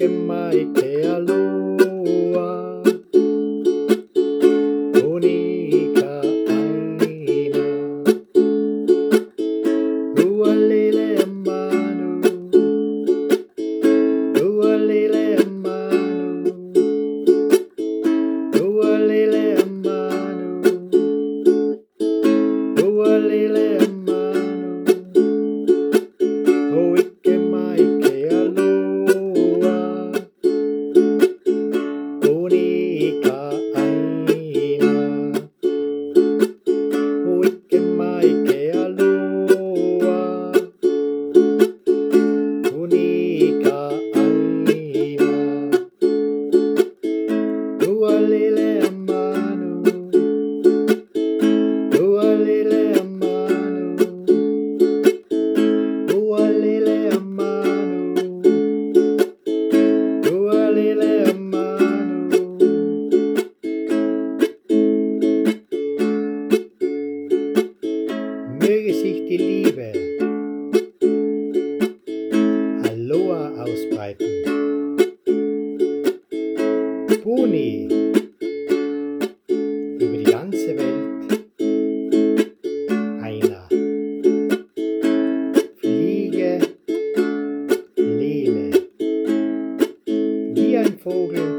Maike aloha, Monika aina, Hualele manu, Hualele manu, Hualele manu, Hualele manu, Hoike Maike aloha, Monika aina, Hoike Maike aloha, Monika aina, Hualele manu, Hualele manu, Hualele manu, Hualele manu. Möge sich die Liebe Aloha ausbreiten. Puni über die ganze Welt. Aina. Fliege, lebe wie ein Vogel